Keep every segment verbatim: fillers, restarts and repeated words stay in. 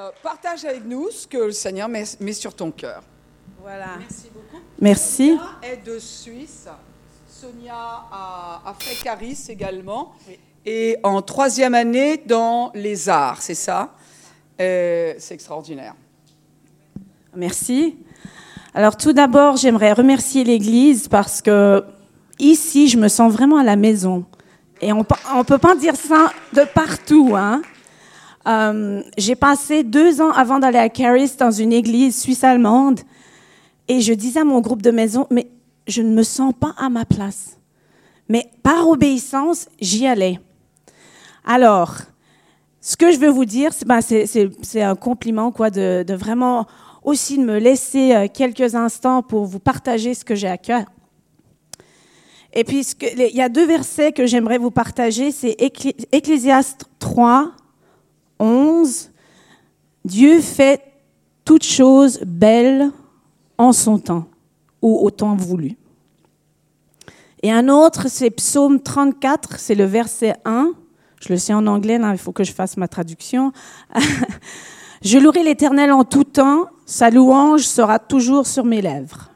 euh, partage avec nous ce que le Seigneur met, met sur ton cœur. Voilà. Merci beaucoup. Merci. Sonia est de Suisse. Sonia a, a fait Caris également. Oui. Et en troisième année dans les arts, c'est ça? euh, C'est extraordinaire. Merci. Alors tout d'abord, j'aimerais remercier l'Église parce que ici, je me sens vraiment à la maison. Et on ne peut pas dire ça de partout, hein. Euh, j'ai passé deux ans avant d'aller à Caris dans une église suisse-allemande et je disais à mon groupe de maison, mais je ne me sens pas à ma place. Mais par obéissance, j'y allais. Alors, ce que je veux vous dire, c'est, ben, c'est, c'est, c'est un compliment quoi, de, de vraiment aussi de me laisser quelques instants pour vous partager ce que j'ai à cœur. Et puis, il y a deux versets que j'aimerais vous partager, c'est Ecclésiaste trois, onze, Dieu fait toutes choses belles en son temps, ou au temps voulu. Et un autre, c'est Psaume trente-quatre, c'est le verset un. Je le sais en anglais, là, il faut que je fasse ma traduction. Je louerai l'Éternel en tout temps, sa louange sera toujours sur mes lèvres.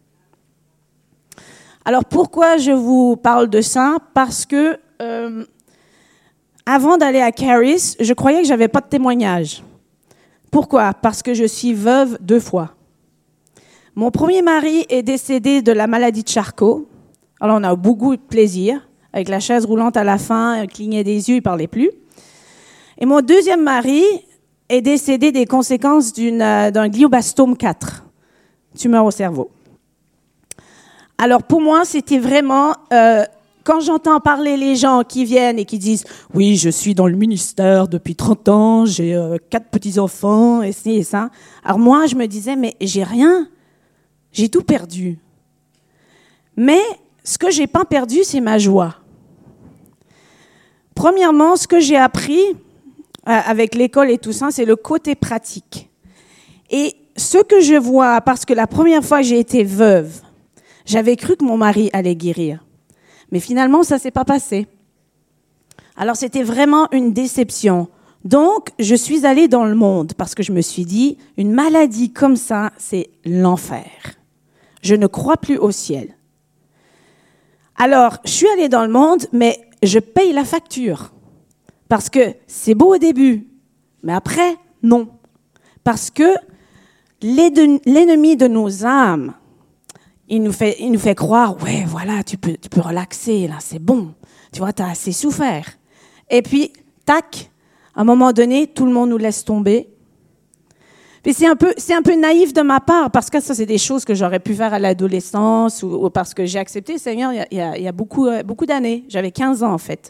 Alors, pourquoi je vous parle de ça? Parce que euh, avant d'aller à Caris, je croyais que je n'avais pas de témoignage. Pourquoi? Parce que je suis veuve deux fois. Mon premier mari est décédé de la maladie de Charcot. Alors, on a eu beaucoup de plaisir. Avec la chaise roulante à la fin, il clignait des yeux, il ne parlait plus. Et mon deuxième mari est décédé des conséquences d'une, euh, d'un glioblastome quatre, tumeur au cerveau. Alors, pour moi, c'était vraiment... Euh, Quand j'entends parler les gens qui viennent et qui disent « Oui, je suis dans le ministère depuis trente ans, j'ai euh, quatre petits-enfants, et ci et ça. » Alors moi, je me disais « Mais j'ai rien, j'ai tout perdu. » Mais ce que je n'ai pas perdu, c'est ma joie. Premièrement, ce que j'ai appris euh, avec l'école et tout ça, c'est le côté pratique. Et ce que je vois, parce que la première fois que j'ai été veuve, j'avais cru que mon mari allait guérir. Mais finalement, ça ne s'est pas passé. Alors, c'était vraiment une déception. Donc, je suis allée dans le monde parce que je me suis dit, une maladie comme ça, c'est l'enfer. Je ne crois plus au ciel. Alors, je suis allée dans le monde, mais je paye la facture. Parce que c'est beau au début, mais après, non. Parce que l'ennemi de nos âmes, Il nous fait, il nous fait croire, ouais, voilà, tu peux, tu peux relaxer, là, c'est bon. Tu vois, tu as assez souffert. Et puis, tac, à un moment donné, tout le monde nous laisse tomber. Puis c'est un peu, c'est un peu naïf de ma part, parce que ça, c'est des choses que j'aurais pu faire à l'adolescence, ou, ou parce que j'ai accepté le Seigneur il y a, il y a, il y a beaucoup, beaucoup d'années. J'avais quinze ans, en fait.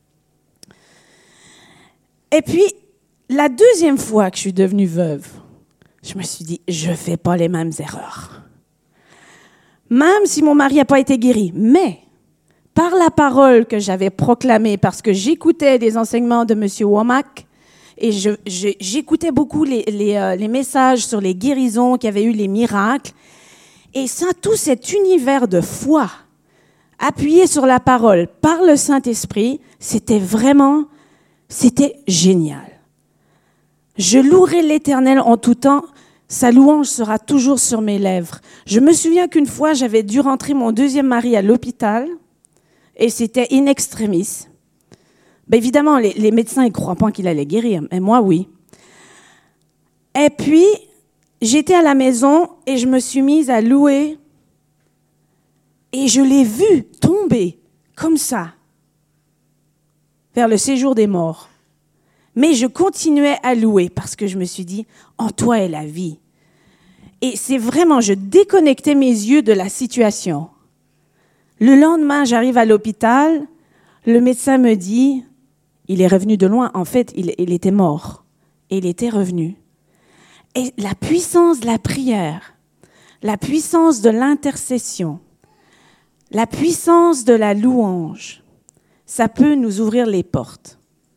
Et puis, la deuxième fois que je suis devenue veuve, je me suis dit, je ne fais pas les mêmes erreurs. Même si mon mari n'a pas été guéri. Mais, par la parole que j'avais proclamée, parce que j'écoutais des enseignements de M. Womack, et je, je, j'écoutais beaucoup les, les, euh, les messages sur les guérisons, qu'il y avait eu les miracles, et ça, tout cet univers de foi, appuyé sur la parole par le Saint-Esprit, c'était vraiment, c'était génial. Je louerai l'Éternel en tout temps, sa louange sera toujours sur mes lèvres. Je me souviens qu'une fois, j'avais dû rentrer mon deuxième mari à l'hôpital et c'était in extremis. Ben évidemment, les, les médecins ne croient pas qu'il allait guérir, mais moi, oui. Et puis, j'étais à la maison et je me suis mise à louer et je l'ai vu tomber comme ça vers le séjour des morts. Mais je continuais à louer parce que je me suis dit, en toi est la vie. Et c'est vraiment, je déconnectais mes yeux de la situation. Le lendemain, j'arrive à l'hôpital, le médecin me dit, il est revenu de loin. En fait, il, il était mort et il était revenu. Et la puissance de la prière, la puissance de l'intercession, la puissance de la louange, ça peut nous ouvrir les portes.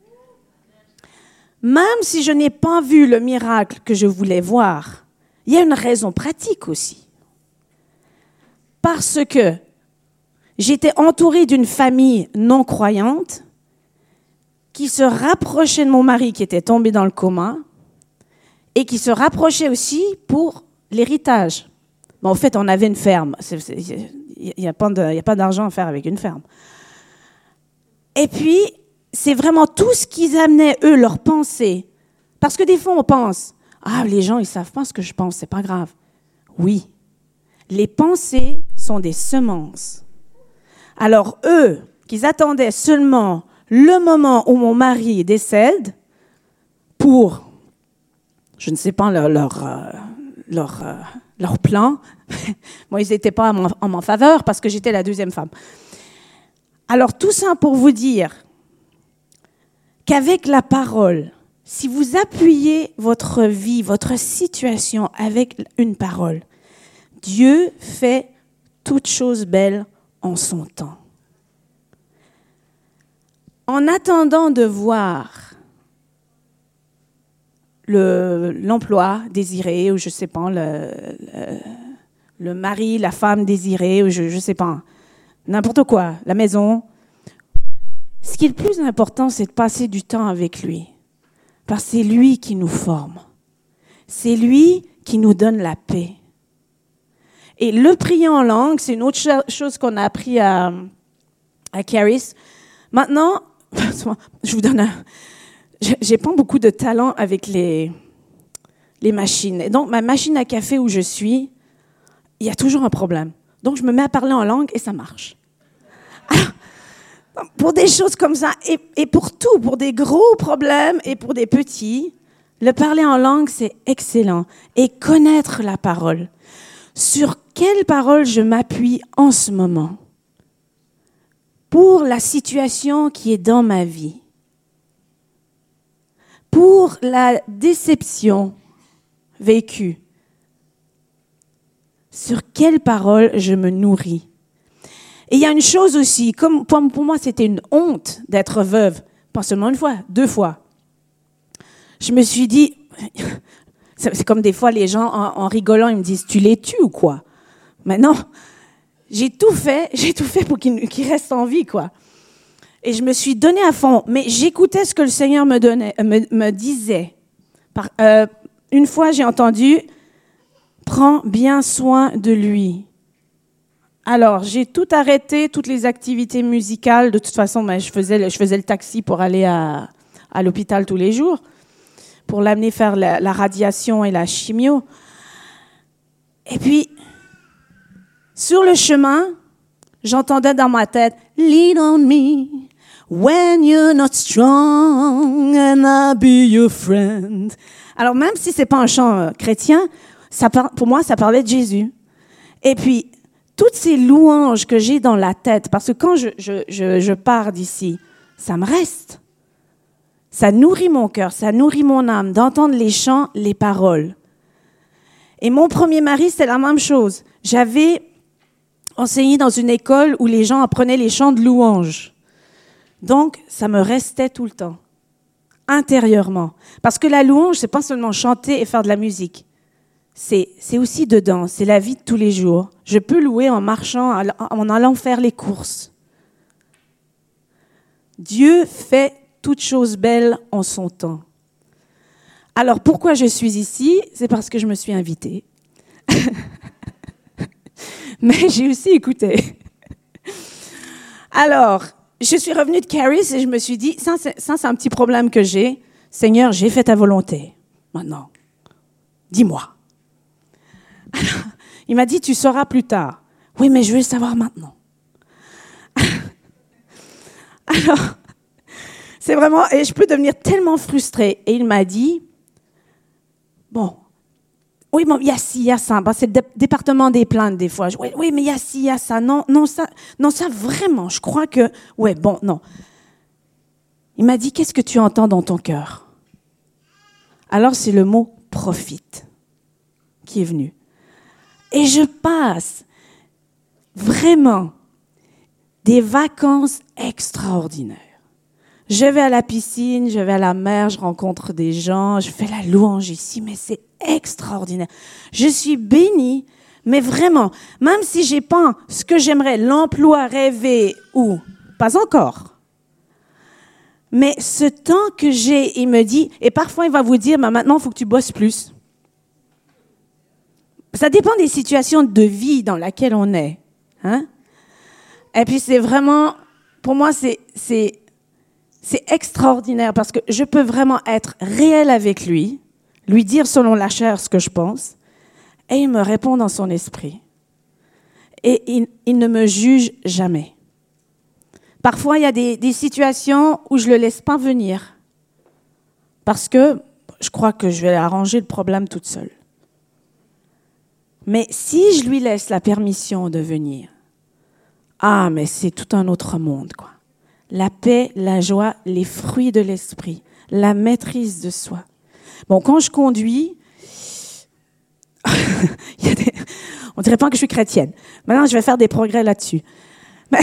Même si je n'ai pas vu le miracle que je voulais voir, il y a une raison pratique aussi. Parce que j'étais entourée d'une famille non croyante qui se rapprochait de mon mari qui était tombé dans le coma et qui se rapprochait aussi pour l'héritage. Bon, en fait, on avait une ferme. Il n'y a pas de, il n'y a pas d'argent à faire avec une ferme. Et puis, c'est vraiment tout ce qu'ils amenaient, eux, leurs pensées. Parce que des fois, on pense, ah, les gens, ils ne savent pas ce que je pense, c'est pas grave. Oui, les pensées sont des semences. Alors, eux, qu'ils attendaient seulement le moment où mon mari décède pour, je ne sais pas, leur, leur, euh, leur, euh, leur plan. Moi, ils n'étaient pas en, en ma faveur parce que j'étais la deuxième femme. Alors, tout ça pour vous dire qu'avec la parole, si vous appuyez votre vie, votre situation avec une parole, Dieu fait toutes choses belles en son temps. En attendant de voir le, l'emploi désiré, ou je ne sais pas, le, le, le mari, la femme désirée, ou je ne sais pas, n'importe quoi, la maison, ce qui est le plus important, c'est de passer du temps avec lui. Parce que c'est lui qui nous forme. C'est lui qui nous donne la paix. Et le prier en langue, c'est une autre chose qu'on a appris à, à Caris. Maintenant, je vous donne un... J'ai pas beaucoup de talent avec les, les machines. Et donc, ma machine à café où je suis, il y a toujours un problème. Donc, je me mets à parler en langue et ça marche. Alors, pour des choses comme ça, et, et pour tout, pour des gros problèmes et pour des petits, le parler en langue, c'est excellent. Et connaître la parole. Sur quelle parole je m'appuie en ce moment pour la situation qui est dans ma vie, pour la déception vécue. Sur quelle parole je me nourris. Et il y a une chose aussi, comme pour moi c'était une honte d'être veuve, pas seulement une fois, deux fois. Je me suis dit, c'est comme des fois les gens en, en rigolant, ils me disent, tu les tues ou quoi? Mais non, j'ai tout fait, j'ai tout fait pour qu'ils qu'ils restent en vie, quoi. Et je me suis donnée à fond, mais j'écoutais ce que le Seigneur me donnait, me, me disait. Par, euh, une fois, j'ai entendu, prends bien soin de lui. Alors, j'ai tout arrêté, toutes les activités musicales. De toute façon, ben, je faisais, je faisais le taxi pour aller à, à l'hôpital tous les jours, pour l'amener faire la, la radiation et la chimio. Et puis, sur le chemin, j'entendais dans ma tête, « Lean on me when you're not strong and I'll be your friend. » Alors, même si c'est pas un chant euh, chrétien, ça par, pour moi, ça parlait de Jésus. Et puis, toutes ces louanges que j'ai dans la tête, parce que quand je, je, je, je pars d'ici, ça me reste. Ça nourrit mon cœur, ça nourrit mon âme, d'entendre les chants, les paroles. Et mon premier mari, c'est la même chose. J'avais enseigné dans une école où les gens apprenaient les chants de louanges. Donc, ça me restait tout le temps, intérieurement. Parce que la louange, c'est pas seulement chanter et faire de la musique. C'est, c'est aussi dedans, c'est la vie de tous les jours. Je peux louer en marchant, en allant faire les courses. Dieu fait toutes choses belles en son temps. Alors, pourquoi je suis ici? C'est parce que je me suis invitée. Mais j'ai aussi écouté. Alors, je suis revenue de Caris et je me suis dit, ça c'est, ça, c'est un petit problème que j'ai. Seigneur, j'ai fait ta volonté. Maintenant, dis-moi. Alors, il m'a dit, tu sauras plus tard. Oui, mais je veux le savoir maintenant. Alors, c'est vraiment, et je peux devenir tellement frustrée. Et il m'a dit, bon, oui, mais il y a ci, il y a ça. Ben, c'est le dé- département des plaintes, des fois. Je, oui, oui, mais il y a ci, il y a ça. Non, non, ça, non, ça, vraiment, je crois que... Ouais, bon, non. Il m'a dit, qu'est-ce que tu entends dans ton cœur? Alors, c'est le mot « profite » qui est venu. Et je passe vraiment des vacances extraordinaires. Je vais à la piscine, je vais à la mer, je rencontre des gens, je fais la louange ici, mais c'est extraordinaire. Je suis bénie, mais vraiment, même si j'ai pas ce que j'aimerais, l'emploi rêvé ou pas encore, Mais ce temps que j'ai, il me dit, et parfois il va vous dire, bah, maintenant il faut que tu bosses plus. Ça dépend des situations de vie dans lesquelles on est. Hein? Et puis c'est vraiment, pour moi c'est, c'est, c'est extraordinaire parce que je peux vraiment être réel avec lui, lui dire selon la chair ce que je pense, et il me répond dans son esprit. Et il, il ne me juge jamais. Parfois, il y a des, des situations où je ne le laisse pas venir parce que je crois que je vais arranger le problème toute seule. Mais si je lui laisse la permission de venir, ah, mais c'est tout un autre monde, quoi. La paix, la joie, les fruits de l'esprit, la maîtrise de soi. Bon, quand je conduis, il y a des... on dirait pas que je suis chrétienne. Maintenant, je vais faire des progrès là-dessus. Mais...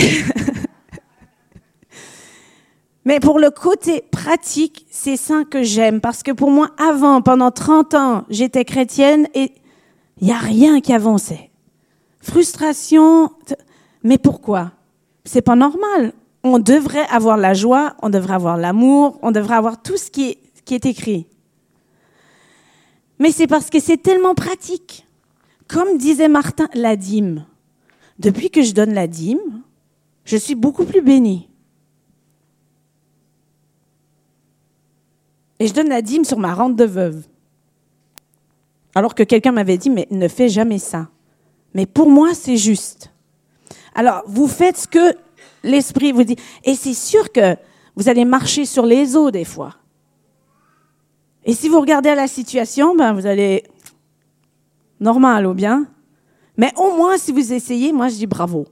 Mais pour le côté pratique, c'est ça que j'aime. Parce que pour moi, avant, pendant trente ans, j'étais chrétienne et il n'y a rien qui avançait. Frustration. Mais pourquoi? C'est pas normal. On devrait avoir la joie, on devrait avoir l'amour, on devrait avoir tout ce qui est, qui est écrit. Mais c'est parce que c'est tellement pratique. Comme disait Martin, la dîme. Depuis que je donne la dîme, je suis beaucoup plus bénie. Et je donne la dîme sur ma rente de veuve. Alors que quelqu'un m'avait dit, mais ne fais jamais ça. Mais pour moi, c'est juste. Alors, vous faites ce que l'Esprit vous dit. Et c'est sûr que vous allez marcher sur les eaux des fois. Et si vous regardez à la situation, ben vous allez... normal ou bien. Mais au moins, si vous essayez, moi, je dis bravo.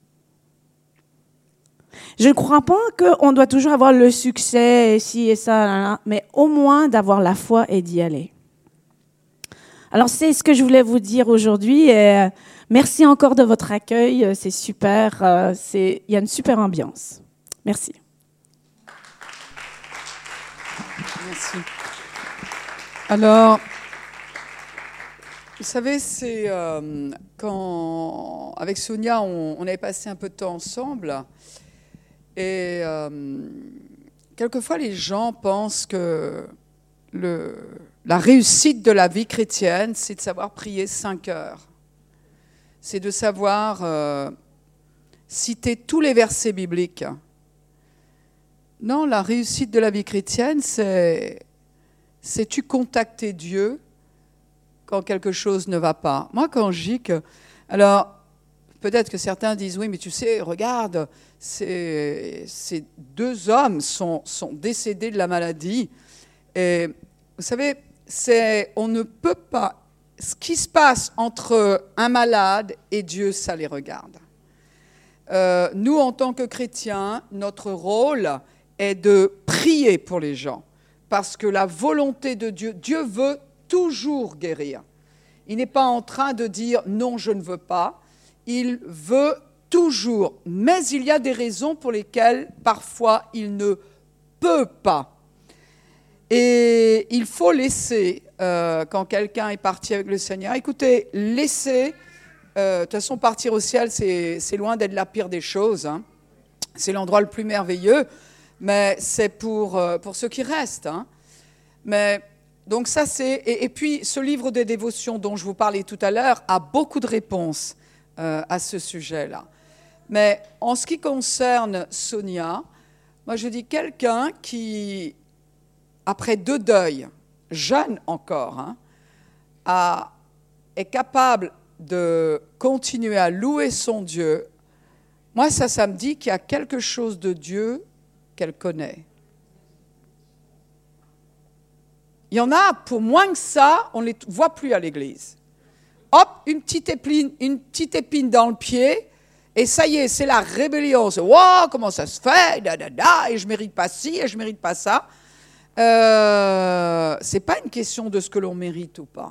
Je ne crois pas qu'on doit toujours avoir le succès, et ci et ça, là, là, mais au moins d'avoir la foi et d'y aller. Alors, c'est ce que je voulais vous dire aujourd'hui. Et, euh, merci encore de votre accueil. C'est super. Euh, c'est, il y a une super ambiance. Merci. Merci. Alors, vous savez, c'est euh, quand, avec Sonia, on, on avait passé un peu de temps ensemble. Et euh, quelquefois, les gens pensent que le, la réussite de la vie chrétienne, c'est de savoir prier cinq heures. C'est de savoir euh, citer tous les versets bibliques. Non, la réussite de la vie chrétienne, c'est, c'est tu contacter Dieu quand quelque chose ne va pas. Moi, quand je dis que... Alors, peut-être que certains disent, oui, mais tu sais, regarde... Ces, ces deux hommes sont, sont décédés de la maladie. Et vous savez, c'est, on ne peut pas... Ce qui se passe entre un malade et Dieu, ça les regarde. Euh, nous, en tant que chrétiens, notre rôle est de prier pour les gens. Parce que la volonté de Dieu, Dieu veut toujours guérir. Il n'est pas en train de dire « non, je ne veux pas ». Il veut toujours, mais il y a des raisons pour lesquelles parfois il ne peut pas. Et il faut laisser, euh, quand quelqu'un est parti avec le Seigneur, écoutez, laissez, euh, de toute façon partir au ciel, c'est, c'est loin d'être la pire des choses, hein. C'est l'endroit le plus merveilleux, mais c'est pour, euh, pour ceux qui restent. Hein. Mais, donc ça c'est, et, et puis ce livre des dévotions dont je vous parlais tout à l'heure a beaucoup de réponses euh, à ce sujet-là. Mais en ce qui concerne Sonia, moi je dis quelqu'un qui, après deux deuils, jeune encore, hein, a, est capable de continuer à louer son Dieu. Moi ça, ça me dit qu'il y a quelque chose de Dieu qu'elle connaît. Il y en a, pour moins que ça, on ne les voit plus à l'église. Hop, une petite épine, une petite épine dans le pied, et ça y est, c'est la rébellion. C'est « wow, comment ça se fait da, da, da, et je ne mérite pas ci, et je ne mérite pas ça. Euh, » Ce n'est pas une question de ce que l'on mérite ou pas.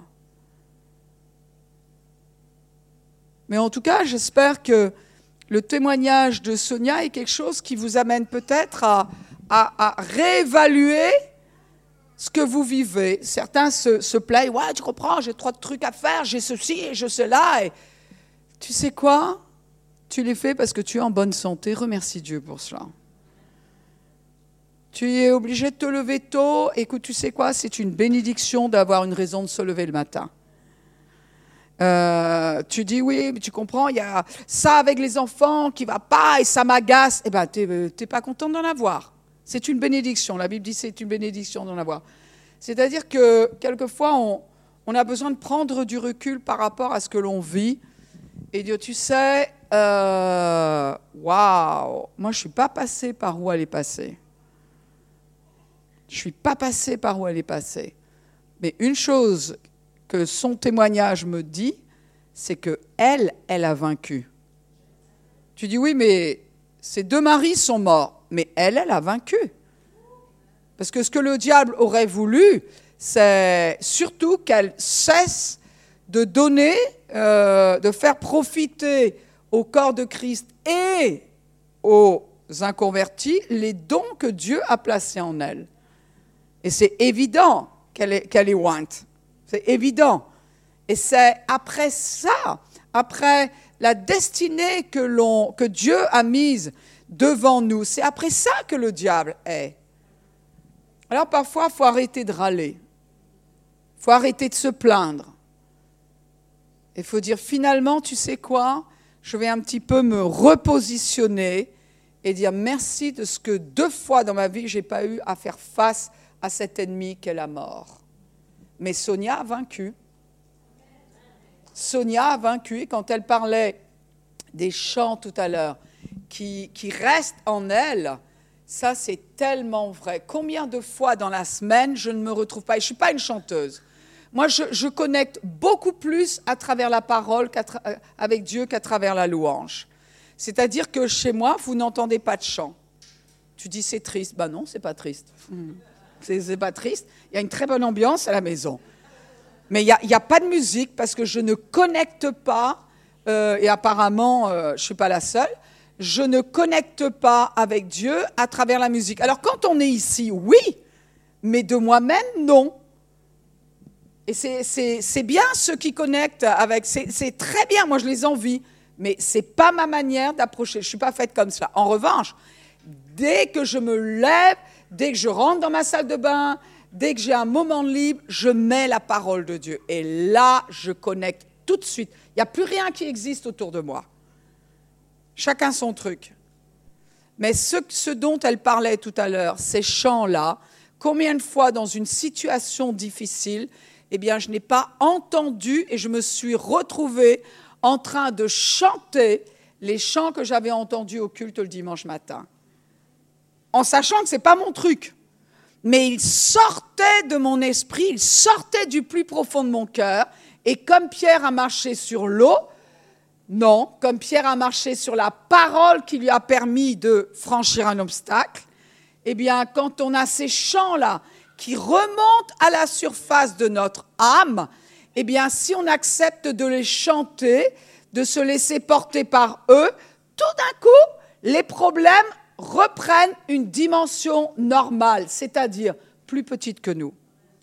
Mais en tout cas, j'espère que le témoignage de Sonia est quelque chose qui vous amène peut-être à, à, à réévaluer ce que vous vivez. Certains se, se plaignent, « ouais, tu comprends, j'ai trop de trucs à faire, j'ai ceci et je cela. » Et tu sais quoi? Tu les fais parce que tu es en bonne santé. Remercie Dieu pour cela. Tu es obligé de te lever tôt. Écoute, tu sais quoi? C'est une bénédiction d'avoir une raison de se lever le matin. Euh, tu dis oui, mais tu comprends, il y a ça avec les enfants qui va pas et ça m'agace. Eh bien, tu n'es pas content d'en avoir. C'est une bénédiction. La Bible dit c'est une bénédiction d'en avoir. C'est-à-dire que quelquefois, on, on a besoin de prendre du recul par rapport à ce que l'on vit et dire, tu sais, euh, waouh, moi je ne suis pas passée par où elle est passée. Je ne suis pas passée par où elle est passée. Mais une chose que son témoignage me dit, c'est qu'elle, elle a vaincu. Tu dis, oui, mais ses deux maris sont morts. Mais elle, elle a vaincu. Parce que ce que le diable aurait voulu, c'est surtout qu'elle cesse de donner, euh, de faire profiter au corps de Christ et aux inconvertis les dons que Dieu a placés en elle. Et c'est évident qu'elle est, qu'elle est ointe. C'est évident. Et c'est après ça, après la destinée que, l'on, que Dieu a mise devant nous, c'est après ça que le diable est. Alors parfois, il faut arrêter de râler. Il faut arrêter de se plaindre. Il faut dire finalement, tu sais quoi, je vais un petit peu me repositionner et dire merci de ce que deux fois dans ma vie, je n'ai pas eu à faire face à cet ennemi qu'est la mort. Mais Sonia a vaincu. Sonia a vaincu. Et quand elle parlait des chants tout à l'heure qui, qui restent en elle, ça c'est tellement vrai. Combien de fois dans la semaine je ne me retrouve pas, et je ne suis pas une chanteuse, moi je, je connecte beaucoup plus à travers la parole qu'à tra- avec Dieu qu'à travers la louange. C'est-à-dire que chez moi, vous n'entendez pas de chant. Tu dis c'est triste. Ben non, c'est pas triste. Mmh. C'est, c'est pas triste. Il y a une très bonne ambiance à la maison. Mais il n'y a, il y a pas de musique parce que je ne connecte pas, euh, et apparemment, euh, je ne suis pas la seule, je ne connecte pas avec Dieu à travers la musique. Alors quand on est ici, oui, mais de moi-même, non. Et c'est, c'est, c'est bien ceux qui connectent avec, c'est, c'est très bien, moi je les envie, mais ce n'est pas ma manière d'approcher, je ne suis pas faite comme cela. En revanche, dès que je me lève, dès que je rentre dans ma salle de bain, dès que j'ai un moment libre, je mets la parole de Dieu. Et là, je connecte tout de suite. Il n'y a plus rien qui existe autour de moi. Chacun son truc. Mais ce, ce dont elle parlait tout à l'heure, ces chants-là, combien de fois dans une situation difficile, eh bien, je n'ai pas entendu et je me suis retrouvée en train de chanter les chants que j'avais entendus au culte le dimanche matin. En sachant que ce n'est pas mon truc. Mais il sortait de mon esprit, il sortait du plus profond de mon cœur. Et comme Pierre a marché sur l'eau, non, comme Pierre a marché sur la parole qui lui a permis de franchir un obstacle, eh bien, quand on a ces chants-là qui remontent à la surface de notre âme, eh bien, si on accepte de les chanter, de se laisser porter par eux, tout d'un coup, les problèmes reprennent une dimension normale, c'est-à-dire plus petite que nous.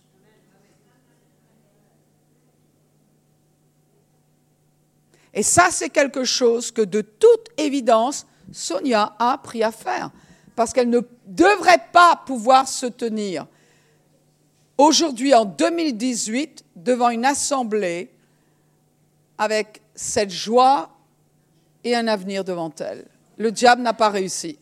Et ça, c'est quelque chose que, de toute évidence, Sonia a appris à faire, parce qu'elle ne devrait pas pouvoir se tenir aujourd'hui, en deux mille dix-huit, devant une assemblée avec cette joie et un avenir devant elle. Le diable n'a pas réussi.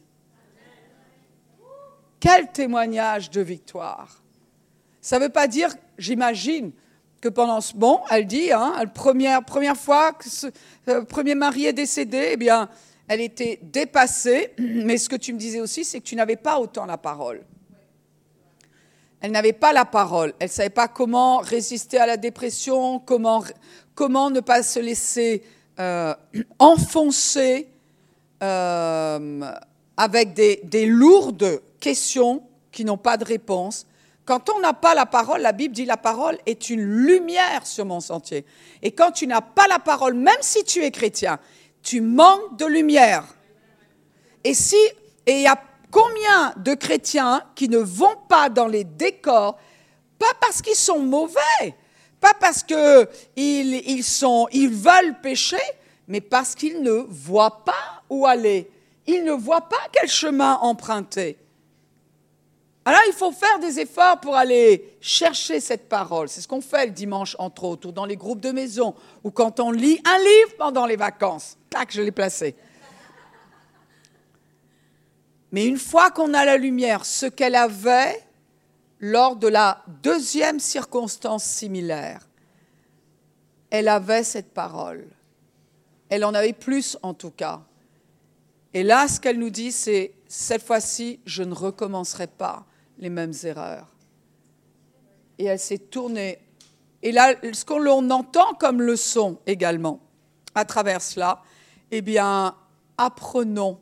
Quel témoignage de victoire. Ça ne veut pas dire, j'imagine, que pendant ce... Bon, elle dit, hein, la première, première fois que ce euh, premier mari est décédé, eh bien, elle était dépassée. Mais ce que tu me disais aussi, c'est que tu n'avais pas autant la parole. Elle n'avait pas la parole. Elle ne savait pas comment résister à la dépression, comment, comment ne pas se laisser euh, enfoncer euh, avec des, des lourdes questions qui n'ont pas de réponse. Quand on n'a pas la parole, la Bible dit la parole est une lumière sur mon sentier. Et quand tu n'as pas la parole, même si tu es chrétien, tu manques de lumière. Et si, et il y a combien de chrétiens qui ne vont pas dans les décors, pas parce qu'ils sont mauvais, pas parce qu'ils ils sont, ils veulent pécher, mais parce qu'ils ne voient pas où aller. Ils ne voient pas quel chemin emprunter. Alors, il faut faire des efforts pour aller chercher cette parole. C'est ce qu'on fait le dimanche, entre autres, ou dans les groupes de maison, ou quand on lit un livre pendant les vacances. Tac, je l'ai placé. Mais une fois qu'on a la lumière, ce qu'elle avait lors de la deuxième circonstance similaire, elle avait cette parole. Elle en avait plus, en tout cas. Et là, ce qu'elle nous dit, c'est, cette fois-ci, je ne recommencerai pas les mêmes erreurs. Et elle s'est tournée. Et là, ce qu'on entend comme leçon également, à travers cela, eh bien, apprenons.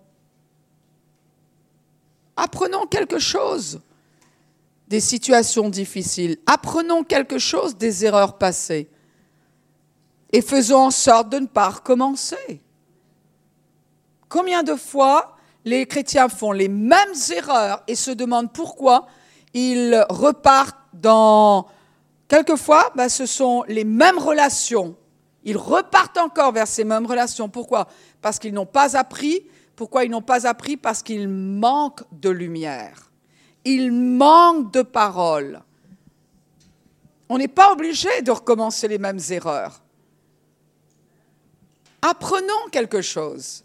Apprenons quelque chose des situations difficiles. Apprenons quelque chose des erreurs passées. Et faisons en sorte de ne pas recommencer. Combien de fois les chrétiens font les mêmes erreurs et se demandent pourquoi ils repartent dans... Quelquefois, ben, ce sont les mêmes relations. Ils repartent encore vers ces mêmes relations. Pourquoi ? Parce qu'ils n'ont pas appris. Pourquoi ils n'ont pas appris ? Parce qu'ils manquent de lumière. Ils manquent de parole. On n'est pas obligé de recommencer les mêmes erreurs. Apprenons quelque chose.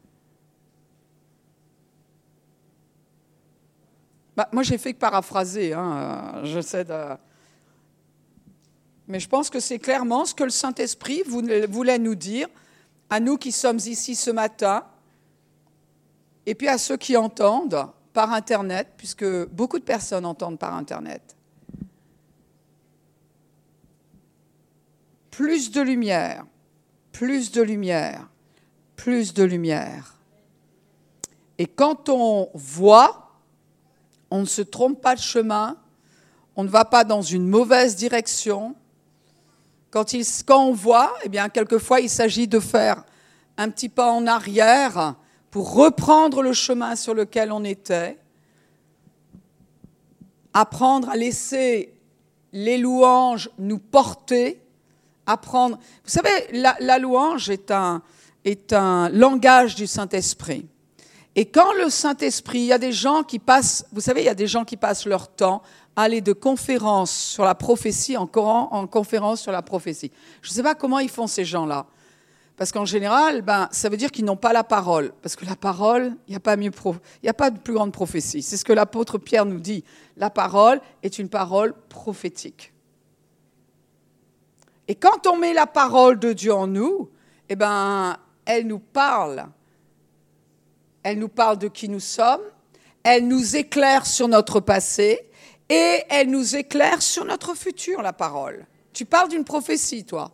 Bah, moi, j'ai fait que paraphraser, hein, je sais de... Mais je pense que c'est clairement ce que le Saint-Esprit voulait nous dire, à nous qui sommes ici ce matin, et puis à ceux qui entendent par Internet, puisque beaucoup de personnes entendent par Internet. Plus de lumière, plus de lumière, plus de lumière. Et quand on voit, on ne se trompe pas de chemin, on ne va pas dans une mauvaise direction. Quand, il, quand on voit, eh bien, quelquefois, il s'agit de faire un petit pas en arrière pour reprendre le chemin sur lequel on était, apprendre à laisser les louanges nous porter, apprendre... Vous savez, la, la louange est un, est un langage du Saint-Esprit. Et quand le Saint-Esprit, il y a des gens qui passent, vous savez, il y a des gens qui passent leur temps à aller de conférence sur la prophétie en, en conférence sur la prophétie. Je ne sais pas comment ils font ces gens-là. Parce qu'en général, ben, ça veut dire qu'ils n'ont pas la parole. Parce que la parole, il n'y a pas mieux pro, il n'y a pas de plus grande prophétie. C'est ce que l'apôtre Pierre nous dit. La parole est une parole prophétique. Et quand on met la parole de Dieu en nous, eh ben, elle nous parle. Elle nous parle de qui nous sommes, elle nous éclaire sur notre passé et elle nous éclaire sur notre futur, la parole. Tu parles d'une prophétie, toi.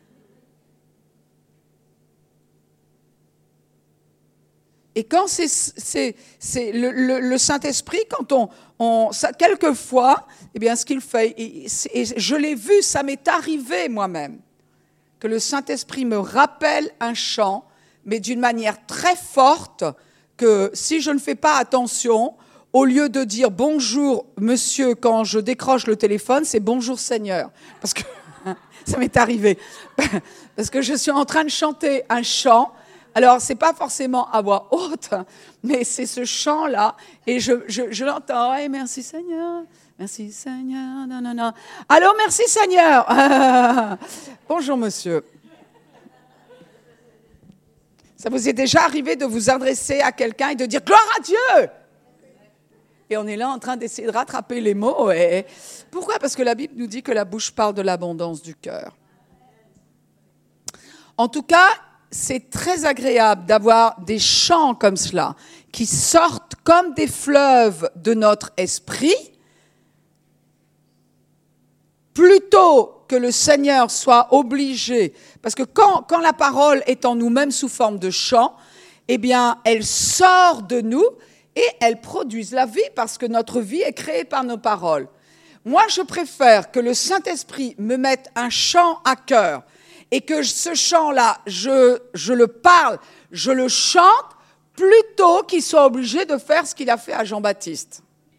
Et quand c'est, c'est, c'est le, le, le Saint-Esprit, quand on, on ça, quelquefois, eh bien, ce qu'il fait, et, et je l'ai vu, ça m'est arrivé moi-même, que le Saint-Esprit me rappelle un chant, mais d'une manière très forte, que si je ne fais pas attention, au lieu de dire « bonjour, monsieur » quand je décroche le téléphone, c'est « bonjour, Seigneur ». Parce que ça m'est arrivé. Parce que je suis en train de chanter un chant. Alors, ce n'est pas forcément à voix haute, mais c'est ce chant-là. Et je, je, je l'entends. Hey, « merci, Seigneur. Merci, Seigneur. » Non, non, non. « Allô, merci, Seigneur. » Bonjour, monsieur. Ça vous est déjà arrivé de vous adresser à quelqu'un et de dire « Gloire à Dieu !» Et on est là en train d'essayer de rattraper les mots. Et... Pourquoi ? Parce que la Bible nous dit que la bouche parle de l'abondance du cœur. En tout cas, c'est très agréable d'avoir des chants comme cela, qui sortent comme des fleuves de notre esprit, plutôt que le Seigneur soit obligé, parce que quand, quand la parole est en nous-mêmes sous forme de chant, eh bien, elle sort de nous et elle produit la vie, parce que notre vie est créée par nos paroles. Moi, je préfère que le Saint-Esprit me mette un chant à cœur et que ce chant-là, je, je le parle, je le chante, plutôt qu'il soit obligé de faire ce qu'il a fait à Jean-Baptiste.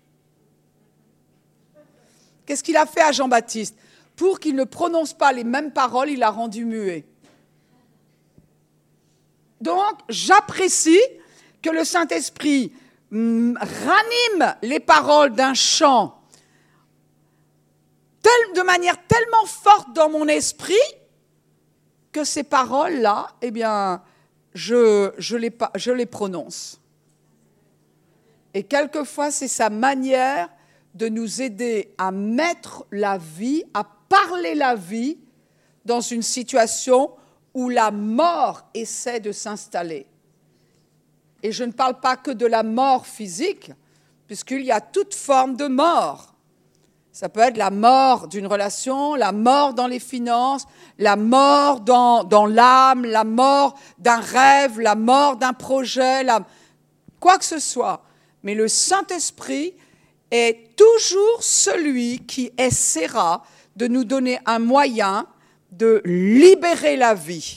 Qu'est-ce qu'il a fait à Jean-Baptiste ? Pour qu'il ne prononce pas les mêmes paroles, il l'a rendu muet. Donc, j'apprécie que le Saint-Esprit hum, ranime les paroles d'un chant tel, de manière tellement forte dans mon esprit que ces paroles-là, eh bien, je, je, les, je les prononce. Et quelquefois, c'est sa manière de nous aider à mettre la vie, à parler la vie dans une situation où la mort essaie de s'installer. Et je ne parle pas que de la mort physique, puisqu'il y a toute forme de mort. Ça peut être la mort d'une relation, la mort dans les finances, la mort dans, dans l'âme, la mort d'un rêve, la mort d'un projet, la... quoi que ce soit. Mais le Saint-Esprit est toujours celui qui essaiera de nous donner un moyen de libérer la vie.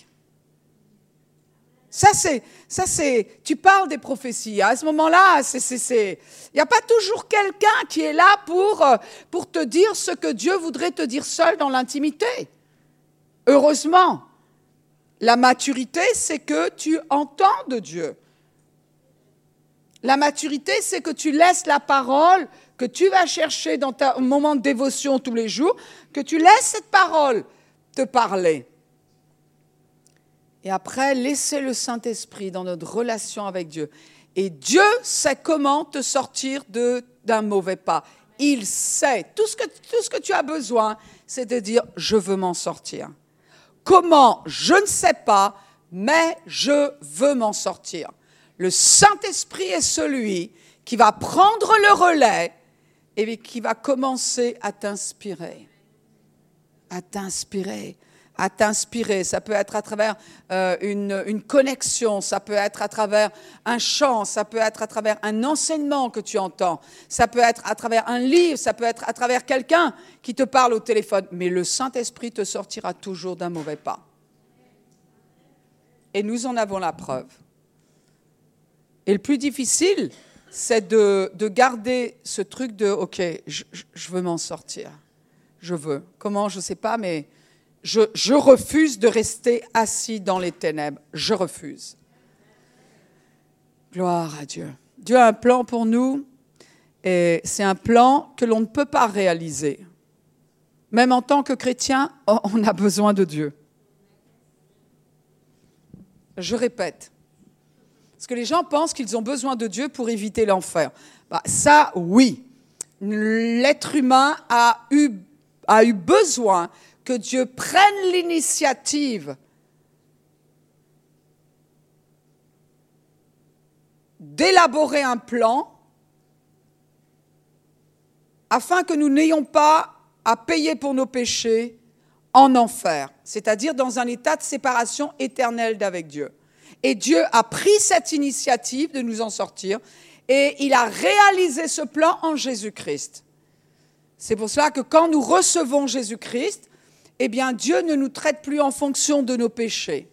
Ça, c'est, ça, c'est, tu parles des prophéties. À ce moment-là, c'est, c'est, c'est, il n'y a pas toujours quelqu'un qui est là pour, pour te dire ce que Dieu voudrait te dire seul dans l'intimité. Heureusement, la maturité, c'est que tu entends de Dieu. La maturité, c'est que tu laisses la parole que tu vas chercher dans ton moment de dévotion tous les jours, que tu laisses cette parole te parler. Et après, laissez le Saint-Esprit dans notre relation avec Dieu. Et Dieu sait comment te sortir de, d'un mauvais pas. Il sait. Tout ce que, tout ce que tu as besoin, c'est de dire « je veux m'en sortir ». Comment? Je ne sais pas, mais je veux m'en sortir. Le Saint-Esprit est celui qui va prendre le relais et qui va commencer à t'inspirer. À t'inspirer. à t'inspirer. Ça peut être à travers euh, une, une connexion, ça peut être à travers un chant, ça peut être à travers un enseignement que tu entends, ça peut être à travers un livre, ça peut être à travers quelqu'un qui te parle au téléphone. Mais le Saint-Esprit te sortira toujours d'un mauvais pas. Et nous en avons la preuve. Et le plus difficile, c'est de, de garder ce truc de « ok, je, je veux m'en sortir, je veux ». Comment, je ne sais pas, mais... Je, je refuse de rester assis dans les ténèbres. Je refuse. Gloire à Dieu. Dieu a un plan pour nous et c'est un plan que l'on ne peut pas réaliser. Même en tant que chrétien, on a besoin de Dieu. Je répète. Parce que les gens pensent qu'ils ont besoin de Dieu pour éviter l'enfer. Bah, ça, oui. L'être humain a eu, a eu besoin que Dieu prenne l'initiative d'élaborer un plan afin que nous n'ayons pas à payer pour nos péchés en enfer, c'est-à-dire dans un état de séparation éternelle d'avec Dieu. Et Dieu a pris cette initiative de nous en sortir et il a réalisé ce plan en Jésus-Christ. C'est pour cela que quand nous recevons Jésus-Christ, eh bien, Dieu ne nous traite plus en fonction de nos péchés.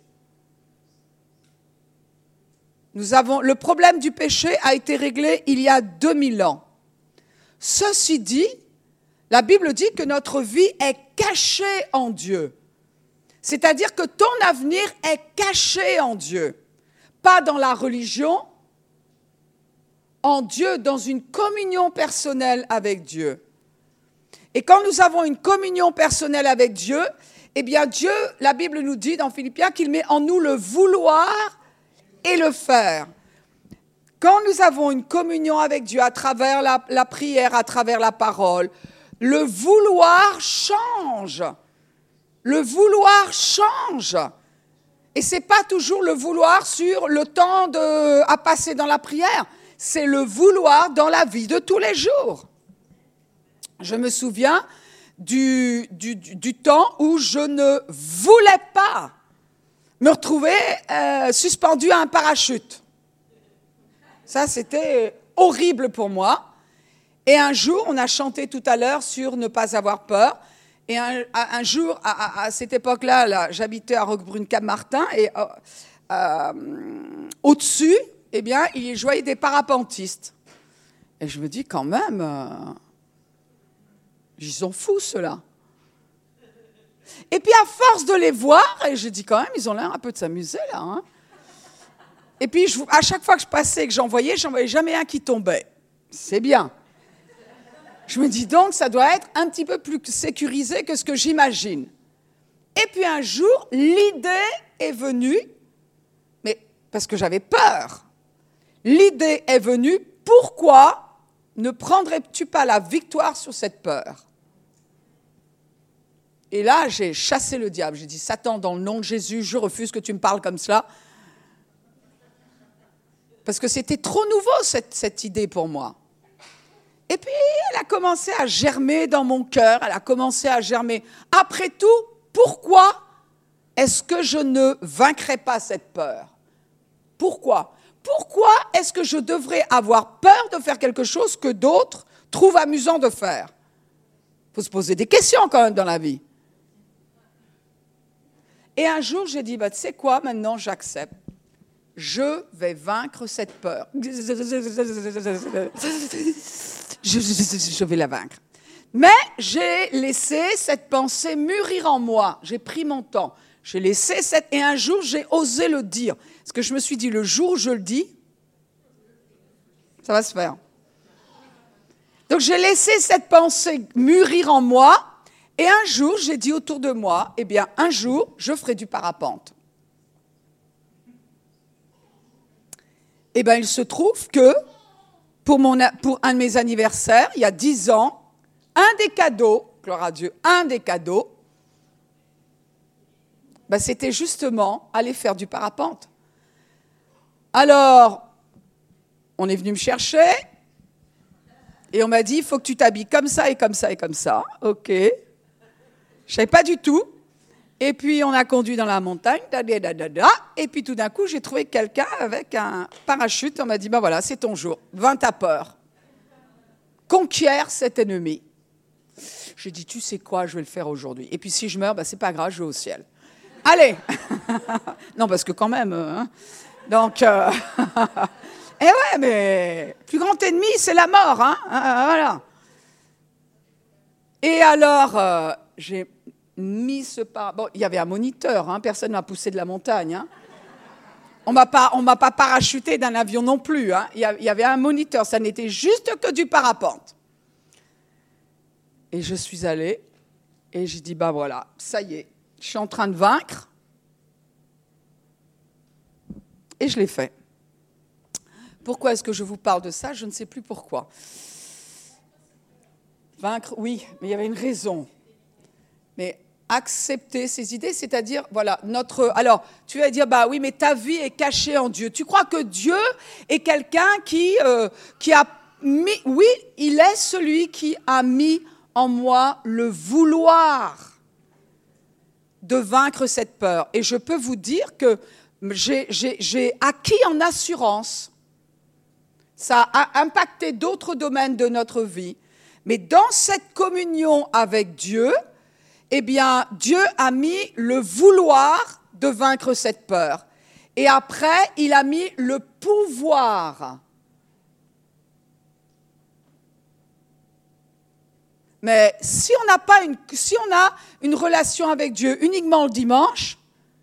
Nous avons, le problème du péché a été réglé il y a deux mille ans. Ceci dit, la Bible dit que notre vie est cachée en Dieu. C'est-à-dire que ton avenir est caché en Dieu. Pas dans la religion, en Dieu, dans une communion personnelle avec Dieu. Et quand nous avons une communion personnelle avec Dieu, eh bien Dieu, la Bible nous dit dans Philippiens qu'il met en nous le vouloir et le faire. Quand nous avons une communion avec Dieu à travers la, la prière, à travers la parole, le vouloir change. Le vouloir change. Et ce n'est pas toujours le vouloir sur le temps de, à passer dans la prière. C'est le vouloir dans la vie de tous les jours. Je me souviens du, du, du, du temps où je ne voulais pas me retrouver euh, suspendue à un parachute. Ça, c'était horrible pour moi. Et un jour, on a chanté tout à l'heure sur ne pas avoir peur. Et un, un jour, à, à, à cette époque-là, là, j'habitais à Roquebrune-Cap-Martin et euh, euh, au-dessus, eh bien, il y jouait des parapentistes. Et je me dis quand même... Euh, Ils sont fous, ceux-là. Et puis, à force de les voir, et je dis quand même, ils ont l'air un peu de s'amuser, là. Hein. Et puis, je, à chaque fois que je passais et que j'envoyais, j'en voyais jamais un qui tombait. C'est bien. Je me dis donc, ça doit être un petit peu plus sécurisé que ce que j'imagine. Et puis un jour, l'idée est venue, mais parce que j'avais peur. L'idée est venue, pourquoi ne prendrais-tu pas la victoire sur cette peur? Et là, j'ai chassé le diable. J'ai dit, Satan, dans le nom de Jésus, je refuse que tu me parles comme cela. Parce que c'était trop nouveau, cette, cette idée pour moi. Et puis, elle a commencé à germer dans mon cœur. Elle a commencé à germer. Après tout, pourquoi est-ce que je ne vaincrai pas cette peur? Pourquoi? Pourquoi est-ce que je devrais avoir peur de faire quelque chose que d'autres trouvent amusant de faire? Il faut se poser des questions quand même dans la vie. Et un jour, j'ai dit, bah, tu sais quoi, maintenant j'accepte. Je vais vaincre cette peur. Je, je, je vais la vaincre. Mais j'ai laissé cette pensée mûrir en moi. J'ai pris mon temps. J'ai laissé cette... Et un jour, j'ai osé le dire. Parce que je me suis dit, le jour où je le dis, ça va se faire. Donc j'ai laissé cette pensée mûrir en moi. Et un jour, j'ai dit autour de moi, eh bien, un jour, je ferai du parapente. Eh bien, il se trouve que, pour, mon, pour un de mes anniversaires, il y a dix ans, un des cadeaux, gloire à Dieu, un des cadeaux, ben, c'était justement aller faire du parapente. Alors, on est venu me chercher, et on m'a dit, il faut que tu t'habilles comme ça et comme ça et comme ça. OK. Je ne savais pas du tout. Et puis, on a conduit dans la montagne, da, da, da, da, da, et puis tout d'un coup, j'ai trouvé quelqu'un avec un parachute. On m'a dit, ben voilà, c'est ton jour. Vainc ta peur. Conquiert cet ennemi. J'ai dit, tu sais quoi, je vais le faire aujourd'hui. Et puis, si je meurs, ben, c'est pas grave, je vais au ciel. Allez. Non, parce que quand même... Hein. Donc... Euh... Eh ouais, mais le plus grand ennemi, c'est la mort. Hein. Voilà. Et alors, euh, j'ai... mis ce pas. Bon, il y avait un moniteur, hein, personne ne m'a poussé de la montagne. Hein. On m'a pas, on m'a pas parachuté d'un avion non plus. Hein. Il y avait un moniteur, ça n'était juste que du parapente. Et je suis allée et j'ai dit, bah voilà, ça y est, je suis en train de vaincre. Et je l'ai fait. Pourquoi est-ce que je vous parle de ça? Je ne sais plus pourquoi. Vaincre, oui, mais il y avait une raison. Mais accepter ces idées, c'est-à-dire, voilà, notre... Alors, tu vas dire, bah oui, mais ta vie est cachée en Dieu. Tu crois que Dieu est quelqu'un qui, euh, qui a mis... Oui, il est celui qui a mis en moi le vouloir de vaincre cette peur. Et je peux vous dire que j'ai, j'ai, j'ai acquis en assurance. Ça a impacté d'autres domaines de notre vie. Mais dans cette communion avec Dieu, eh bien, Dieu a mis le vouloir de vaincre cette peur. Et après, il a mis le pouvoir. Mais si on n'a pas une, si on a une relation avec Dieu uniquement le dimanche,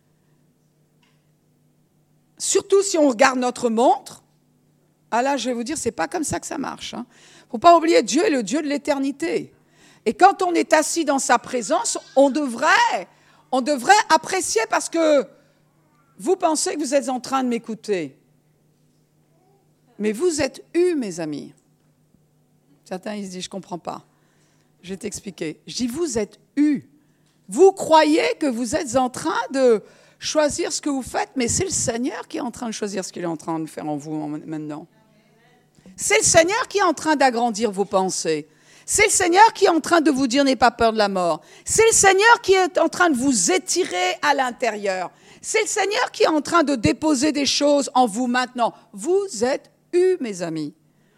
surtout si on regarde notre montre, ah là, je vais vous dire, c'est pas comme ça que ça marche. Hein. Faut pas oublier, Dieu est le Dieu de l'éternité. Et quand on est assis dans sa présence, on devrait, on devrait apprécier parce que vous pensez que vous êtes en train de m'écouter. Mais vous êtes eus, mes amis. Certains, ils se disent, je ne comprends pas. Je vais t'expliquer. Je dis, vous êtes eus. Vous croyez que vous êtes en train de choisir ce que vous faites, mais c'est le Seigneur qui est en train de choisir ce qu'il est en train de faire en vous maintenant. C'est le Seigneur qui est en train d'agrandir vos pensées. C'est le Seigneur qui est en train de vous dire « n'aie pas peur de la mort ». C'est le Seigneur qui est en train de vous étirer à l'intérieur. C'est le Seigneur qui est en train de déposer des choses en vous maintenant. Vous êtes eus, mes amis.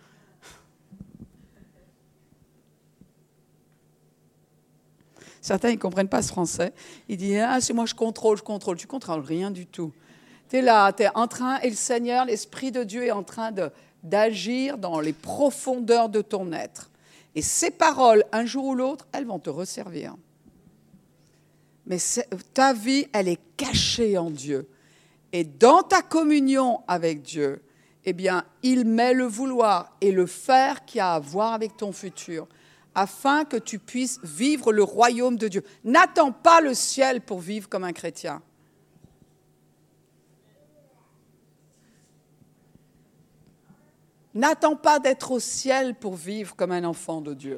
Certains, ils ne comprennent pas ce français. Ils disent « Ah, c'est moi, je contrôle, je contrôle ». Tu ne contrôles rien du tout. Tu es là, tu es en train, et le Seigneur, l'Esprit de Dieu est en train de, d'agir dans les profondeurs de ton être. Et ces paroles, un jour ou l'autre, elles vont te resservir. Mais ta vie, elle est cachée en Dieu. Et dans ta communion avec Dieu, eh bien, il met le vouloir et le faire qui a à voir avec ton futur, afin que tu puisses vivre le royaume de Dieu. N'attends pas le ciel pour vivre comme un chrétien. N'attends pas d'être au ciel pour vivre comme un enfant de Dieu.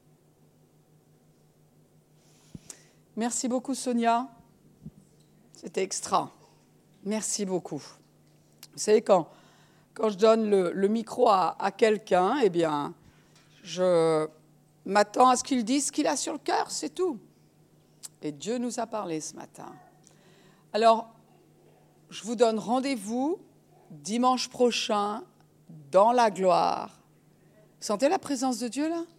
Merci beaucoup, Sonia. C'était extra. Merci beaucoup. Vous savez, quand, quand je donne le, le micro à, à quelqu'un, eh bien, je m'attends à ce qu'il dise ce qu'il a sur le cœur, c'est tout. Et Dieu nous a parlé ce matin. Alors, je vous donne rendez-vous dimanche prochain dans la gloire. Vous sentez la présence de Dieu là?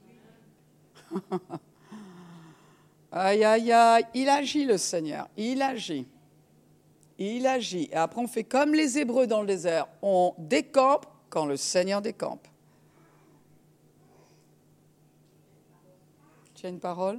Aïe, aïe, aïe, il agit le Seigneur, il agit. Il agit. Et après, on fait comme les Hébreux dans le désert. On décampe quand le Seigneur décampe. Tu as une parole?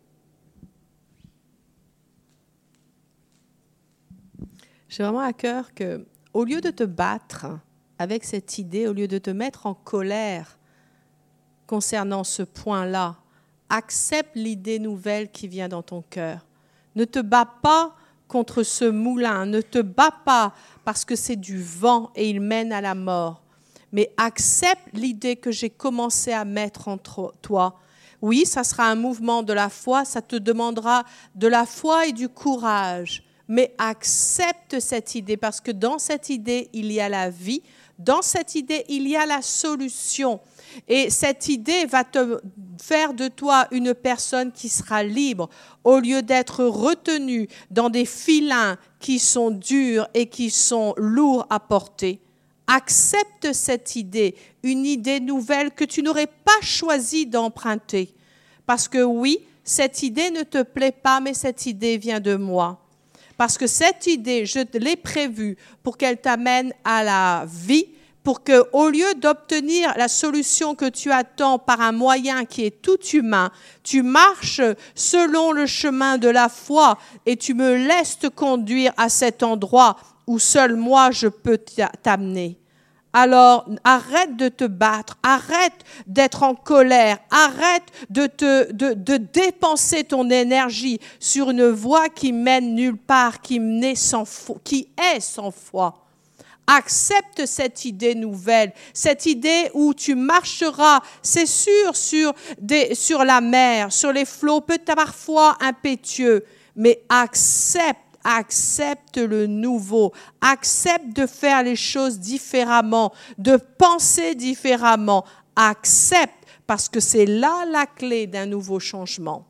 J'ai vraiment à cœur que, au lieu de te battre avec cette idée, au lieu de te mettre en colère concernant ce point-là, accepte l'idée nouvelle qui vient dans ton cœur. Ne te bats pas contre ce moulin, ne te bats pas parce que c'est du vent et il mène à la mort, mais accepte l'idée que j'ai commencé à mettre entre toi. Oui, ça sera un mouvement de la foi, ça te demandera de la foi et du courage, mais accepte cette idée parce que dans cette idée, il y a la vie, dans cette idée, il y a la solution. Et cette idée va te faire de toi une personne qui sera libre au lieu d'être retenue dans des filins qui sont durs et qui sont lourds à porter. Accepte cette idée, une idée nouvelle que tu n'aurais pas choisi d'emprunter. Parce que oui, cette idée ne te plaît pas, mais cette idée vient de moi. Parce que cette idée, je l'ai prévue pour qu'elle t'amène à la vie, pour qu'au lieu d'obtenir la solution que tu attends par un moyen qui est tout humain, tu marches selon le chemin de la foi et tu me laisses te conduire à cet endroit où seul moi je peux t'amener. Alors, arrête de te battre, arrête d'être en colère, arrête de, te, de, de dépenser ton énergie sur une voie qui mène nulle part, qui, naît sans foi, qui est sans foi. Accepte cette idée nouvelle, cette idée où tu marcheras, c'est sûr, sur, des, sur la mer, sur les flots, peut-être parfois impétueux, mais accepte. Accepte le nouveau, accepte de faire les choses différemment, de penser différemment, accepte parce que c'est là la clé d'un nouveau changement.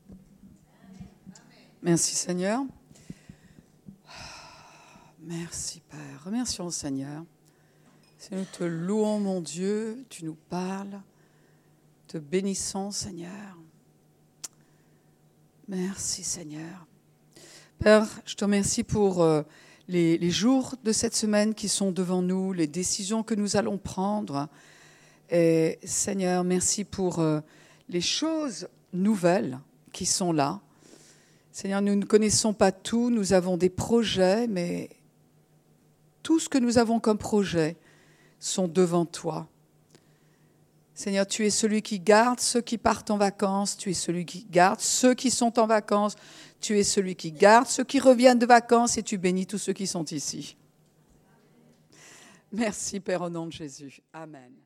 Merci Seigneur. Merci Père, remercions le Seigneur. Nous te louons mon Dieu, tu nous parles, te bénissons Seigneur. Merci Seigneur. Père, je te remercie pour euh, les, les jours de cette semaine qui sont devant nous, les décisions que nous allons prendre. Et Seigneur, merci pour euh, les choses nouvelles qui sont là. Seigneur, nous ne connaissons pas tout, nous avons des projets, mais tout ce que nous avons comme projet sont devant toi. Seigneur, tu es celui qui garde ceux qui partent en vacances, tu es celui qui garde ceux qui sont en vacances, tu es celui qui garde ceux qui reviennent de vacances et tu bénis tous ceux qui sont ici. Merci Père au nom de Jésus. Amen.